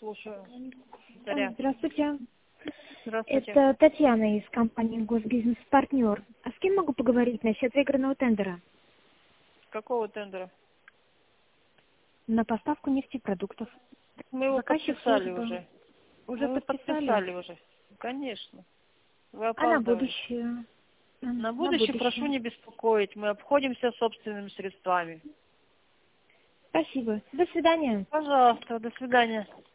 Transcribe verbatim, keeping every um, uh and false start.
Слушаю. А, Дарья. Здравствуйте. Здравствуйте. Это Татьяна из компании «Госбизнес-партнер». А с кем могу поговорить насчет выигранного тендера Какого тендера? на поставку нефтепродуктов? Мы его Заказчик подписали служба. уже. Уже Мы его подписали? подписали уже. Конечно. Вы А на опаздываете. будущее? А, На будущее прошу не беспокоить. Мы обходимся собственными средствами. Спасибо. До свидания. Пожалуйста, до свидания.